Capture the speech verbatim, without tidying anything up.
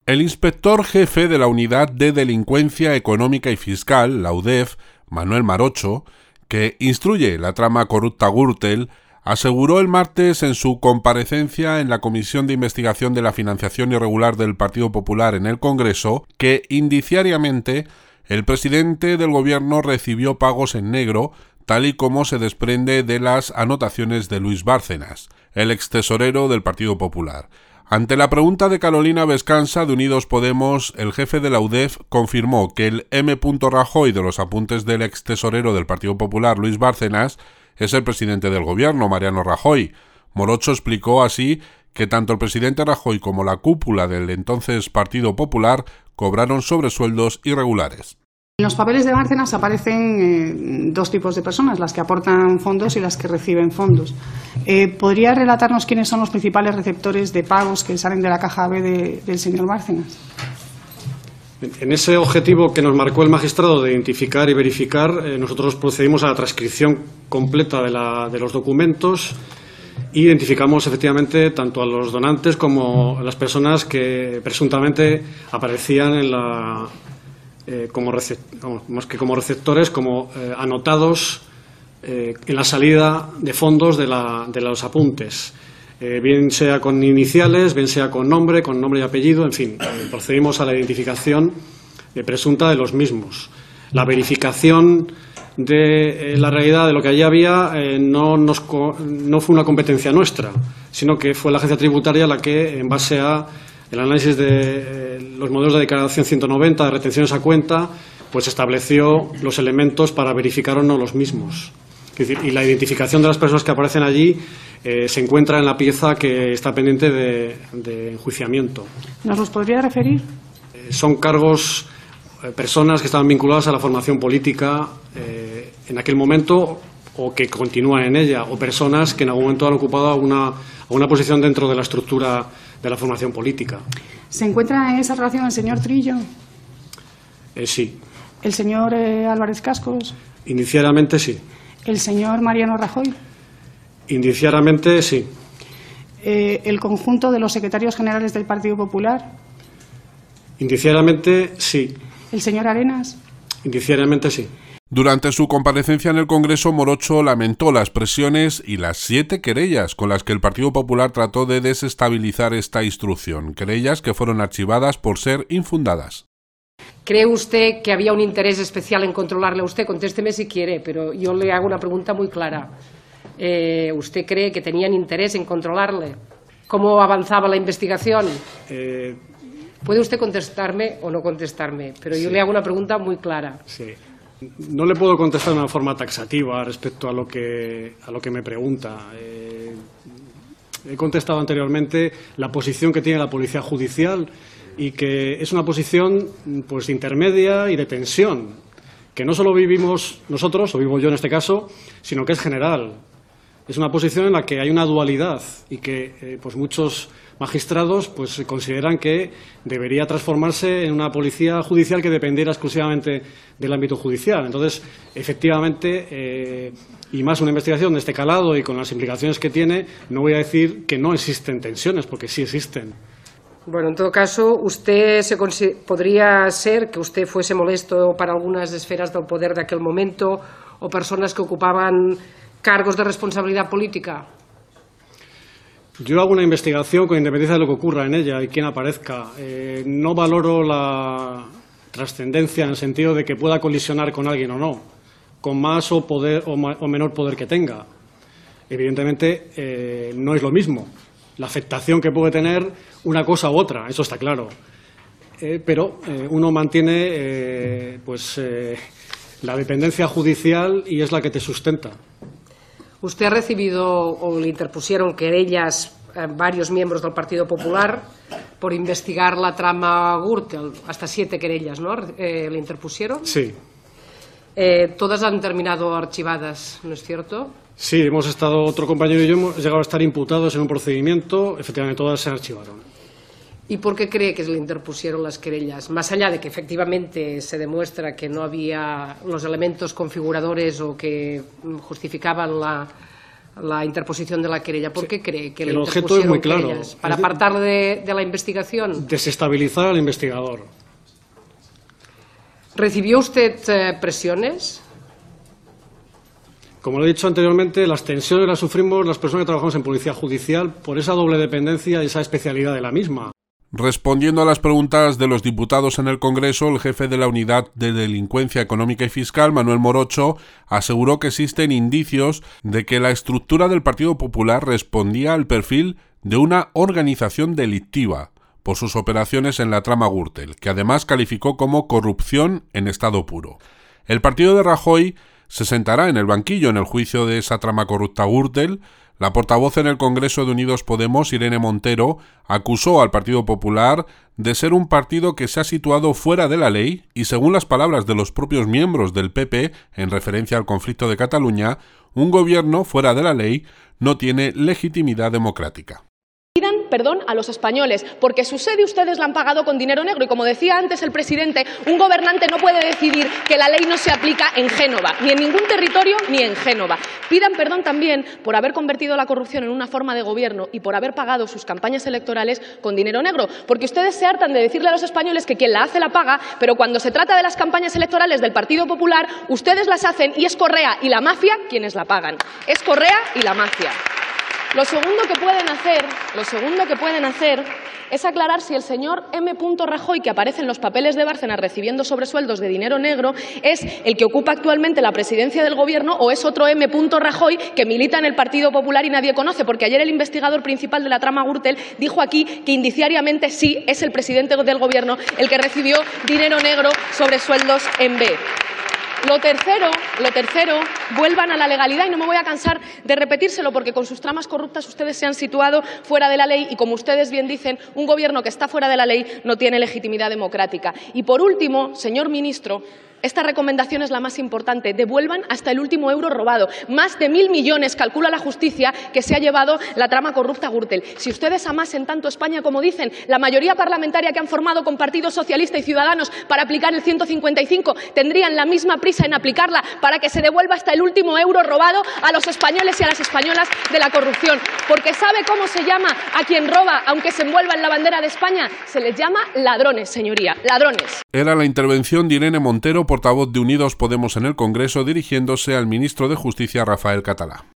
El inspector jefe de la Unidad de Delincuencia Económica y Fiscal, la U D E F, Manuel Marocho, que instruye la trama corrupta Gürtel, aseguró el martes en su comparecencia en la Comisión de Investigación de la Financiación Irregular del Partido Popular en el Congreso que, indiciariamente, el presidente del gobierno recibió pagos en negro, tal y como se desprende de las anotaciones de Luis Bárcenas, el extesorero del Partido Popular. Ante la pregunta de Carolina Vescansa de Unidos Podemos, el jefe de la U D E F confirmó que el M. Rajoy de los apuntes del extesorero del Partido Popular, Luis Bárcenas, es el presidente del gobierno, Mariano Rajoy. Morocho explicó así que tanto el presidente Rajoy como la cúpula del entonces Partido Popular cobraron sobresueldos irregulares. En los papeles de Bárcenas aparecen eh, dos tipos de personas, las que aportan fondos y las que reciben fondos. Eh, ¿Podría relatarnos quiénes son los principales receptores de pagos que salen de la caja B de, del señor Bárcenas? En ese objetivo que nos marcó el magistrado de identificar y verificar, eh, nosotros procedimos a la transcripción completa de, la, de los documentos e identificamos efectivamente tanto a los donantes como a las personas que presuntamente aparecían en la... Eh, como, más que como receptores, como eh, anotados eh, en la salida de fondos de, la, de los apuntes, eh, bien sea con iniciales, bien sea con nombre, con nombre y apellido, en fin, eh, procedimos a la identificación eh, presunta de los mismos. La verificación de eh, la realidad de lo que allí había eh, no, nos, no fue una competencia nuestra, sino que fue la agencia tributaria la que, en base a el análisis de eh, los modelos de declaración ciento noventa, de retenciones a cuenta, pues estableció los elementos para verificar o no los mismos. Es decir, y la identificación de las personas que aparecen allí eh, se encuentra en la pieza que está pendiente de, de enjuiciamiento. ¿Nos los podría referir? Eh, son cargos, eh, personas que estaban vinculadas a la formación política eh, en aquel momento o que continúan en ella, o personas que en algún momento han ocupado alguna, alguna posición dentro de la estructura de la formación política. ¿Se encuentra en esa relación el señor Trillo? Eh, sí. ¿El señor eh, Álvarez Cascos? Indiciariamente sí. ¿El señor Mariano Rajoy? Indiciariamente sí. Eh, ¿El conjunto de los secretarios generales del Partido Popular? Indiciariamente sí. ¿El señor Arenas? Indiciariamente sí. Durante su comparecencia en el Congreso, Morocho lamentó las presiones y las siete querellas con las que el Partido Popular trató de desestabilizar esta instrucción, querellas que fueron archivadas por ser infundadas. ¿Cree usted que había un interés especial en controlarle a usted? Contésteme si quiere, pero yo le hago una pregunta muy clara. Eh, ¿Usted cree que tenían interés en controlarle? ¿Cómo avanzaba la investigación? Eh... Puede usted contestarme o no contestarme, pero yo sí le hago una pregunta muy clara. Sí. No le puedo contestar de una forma taxativa respecto a lo que, a lo que me pregunta. Eh, he contestado anteriormente la posición que tiene la Policía Judicial y que es una posición pues intermedia y de tensión, que no solo vivimos nosotros, o vivo yo en este caso, sino que es general. Es una posición en la que hay una dualidad y que eh, pues muchos magistrados pues consideran que debería transformarse en una policía judicial que dependiera exclusivamente del ámbito judicial. Entonces, efectivamente, eh, y más una investigación de este calado y con las implicaciones que tiene, no voy a decir que no existen tensiones, porque sí existen. Bueno, en todo caso, usted se podría ser que usted fuese molesto para algunas esferas del poder de aquel momento o personas que ocupaban cargos de responsabilidad política. Yo hago una investigación con independencia de lo que ocurra en ella y quién aparezca. Eh, no valoro la trascendencia en el sentido de que pueda colisionar con alguien o no, con más o, poder, o, ma o menor poder que tenga. Evidentemente, eh, no es lo mismo la afectación que puede tener una cosa u otra, eso está claro. Eh, pero eh, uno mantiene eh, pues, eh, la dependencia judicial y es la que te sustenta. ¿Usted ha recibido o le interpusieron querellas a varios miembros del Partido Popular por investigar la trama Gürtel? Hasta siete querellas, ¿no? Eh, ¿Le interpusieron? Sí. Eh, todas han terminado archivadas, ¿no es cierto? Sí, hemos estado, otro compañero y yo hemos llegado a estar imputados en un procedimiento, efectivamente todas se archivaron. ¿Y por qué cree que le interpusieron las querellas? Más allá de que efectivamente se demuestra que no había los elementos configuradores o que justificaban la, la interposición de la querella? ¿Por qué cree que el le objeto es muy claro. querellas? ¿Para apartarle de, de la investigación? Desestabilizar al investigador. ¿Recibió usted eh, presiones? Como lo he dicho anteriormente, las tensiones las sufrimos las personas que trabajamos en policía judicial por esa doble dependencia y esa especialidad de la misma. Respondiendo a las preguntas de los diputados en el Congreso, el jefe de la Unidad de Delincuencia Económica y Fiscal, Manuel Morocho, aseguró que existen indicios de que la estructura del Partido Popular respondía al perfil de una organización delictiva por sus operaciones en la trama Gürtel, que además calificó como corrupción en estado puro. El partido de Rajoy se sentará en el banquillo en el juicio de esa trama corrupta Gürtel. La portavoz en el Congreso de Unidos Podemos, Irene Montero, acusó al Partido Popular de ser un partido que se ha situado fuera de la ley y, según las palabras de los propios miembros del P P en referencia al conflicto de Cataluña, un gobierno fuera de la ley no tiene legitimidad democrática. Pidan perdón a los españoles, porque su sede ustedes la han pagado con dinero negro y, como decía antes el presidente, un gobernante no puede decidir que la ley no se aplica en Génova, ni en ningún territorio ni en Génova. Pidan perdón también por haber convertido la corrupción en una forma de gobierno y por haber pagado sus campañas electorales con dinero negro, porque ustedes se hartan de decirle a los españoles que quien la hace la paga, pero cuando se trata de las campañas electorales del Partido Popular, ustedes las hacen y es Correa y la mafia quienes la pagan. Es Correa y la mafia. Lo segundo que pueden hacer, lo segundo que pueden hacer es aclarar si el señor M. Rajoy, que aparece en los papeles de Bárcenas recibiendo sobresueldos de dinero negro, es el que ocupa actualmente la presidencia del Gobierno o es otro M. Rajoy que milita en el Partido Popular y nadie conoce, porque ayer el investigador principal de la trama Gürtel dijo aquí que indiciariamente sí es el presidente del Gobierno el que recibió dinero negro sobre sueldos en B. Lo tercero, lo tercero, vuelvan a la legalidad y no me voy a cansar de repetírselo porque con sus tramas corruptas ustedes se han situado fuera de la ley y, como ustedes bien dicen, un gobierno que está fuera de la ley no tiene legitimidad democrática. Y por último, señor ministro, esta recomendación es la más importante. Devuelvan hasta el último euro robado. Más de mil millones, calcula la justicia, que se ha llevado la trama corrupta Gürtel. Si ustedes amasen tanto España como dicen, la mayoría parlamentaria que han formado con Partido Socialista y Ciudadanos para aplicar el ciento cincuenta y cinco tendrían la misma prisa en aplicarla para que se devuelva hasta el último euro robado a los españoles y a las españolas de la corrupción. Porque ¿sabe cómo se llama a quien roba, aunque se envuelva en la bandera de España? Se les llama ladrones, señoría, ladrones. Era la intervención de Irene Montero, portavoz de Unidos Podemos en el Congreso, dirigiéndose al ministro de Justicia, Rafael Catalá.